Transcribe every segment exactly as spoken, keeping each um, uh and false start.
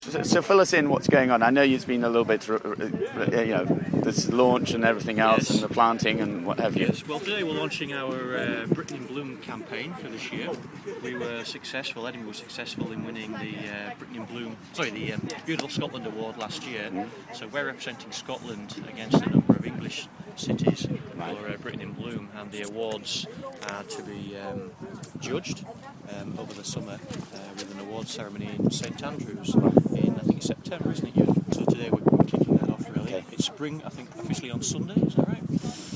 So, so fill us in what's going on. I know it's been a little bit, you know, this launch and everything else, Yes. and the planting and what have you. Yes, well today we're launching our uh, Britain in Bloom campaign for this year. We were successful, Edinburgh was successful in winning the uh, Britain in Bloom, sorry, the um, Beautiful Scotland Award last year. Mm. So we're representing Scotland against a number of English cities Right. for uh, Britain in Bloom, and the awards are to be um, judged um, over the summer uh, with an awards ceremony in St Andrews in, I think it's September, isn't it? You? So today we're kicking that off really. Okay. It's spring, I think, officially on Sunday, is that right?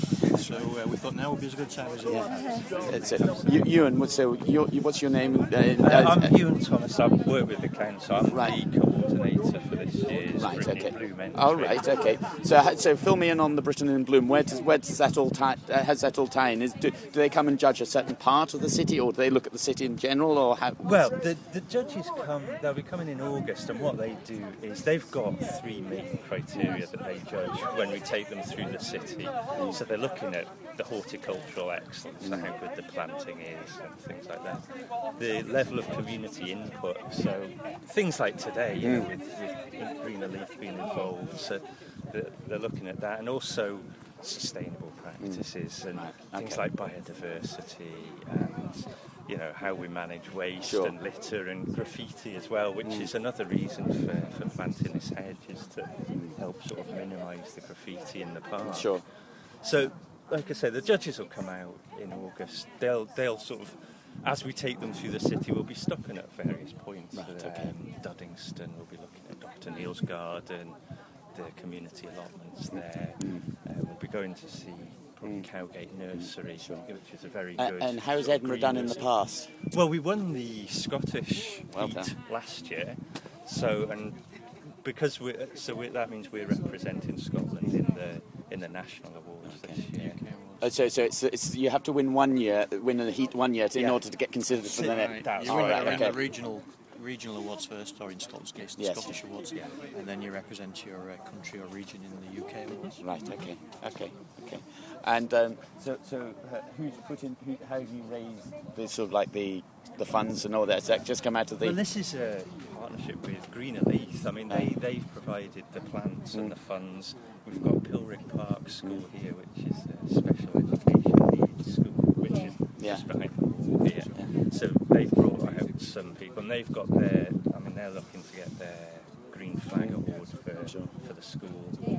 So uh, we thought now would be as good time as it. Yeah. That's it. You, Ewan, so you, what's your name? Uh, uh, I'm Ewan Thomas. I work with the council. I'm Right. the coordinator for this year's Right, Britain okay. in Bloom entry. Oh, right, okay. So, so fill me in on the Britain in Bloom. Where does where does that all tie? Uh, has that all tie in? Is do, do they come and judge a certain part of the city, or do they look at the city in general, or how? Well, the, the judges come, they'll be coming in August, and what they do is they've got three main criteria that they judge when we take them through the city. So they're looking at the horticultural excellence, so how good the planting is and things like that. The level of community input, so things like today, you know, with, with Greener Leaf being involved, so they're, they're looking at that, and also sustainable practices and Right, things okay. like biodiversity and you know how we manage waste Sure. and litter and graffiti as well, which is another reason for, for planting this hedge, is to help sort of minimise the graffiti in the park. Sure. So, like I say, the judges will come out in August. They'll they'll sort of, as we take them through the city, we'll be stopping at various points. Right, um, okay. Duddingston, we'll be looking at Doctor Neil's garden, the community allotments there. Uh, we'll be going to see probably Cowgate Nursery, Sure. which is a very Uh, good. and how's sort of Edinburgh done in the green past? Well, we won the Scottish Well heat done. last year, so and because we so we, that means we're representing Scotland in the in the national awards Okay. this year. Uh, so, so it's, it's you have to win one year, win the heat one year to, in Yeah. order to get considered for the Right. next. That's You Oh, win, right, you win okay. the regional regional awards first, or in Scotland's case, the Yes. Scottish awards, and then you represent your uh, country or region in the U K awards. Right. Okay. Okay. Okay. And um, so, so uh, who's put in? Who, how have you raised the sort of like the the funds and all that? Does that just come out of the? Well, this is a partnership with Greener Leaf. I mean, they, they've provided the plants and the funds. We've got Pilrick Park School here, which is a special education needs school, which is Yeah. just behind the wall here. So they've brought out some people, and they've got their, I mean, they're looking to get their Green Flag Award for, Sure. for the school,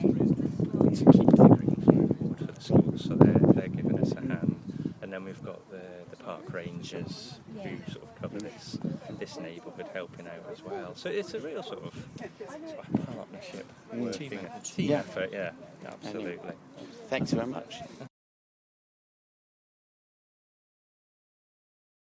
to keep the Green Flag Award for the school, so they're, they're giving us a hand. And then we've got the, the park rangers who sort of cover this this neighbourhood, helping out as well. So it's a real sort of, sort of partnership, Team working- effort. team Yeah. effort, yeah, absolutely. Thanks very much.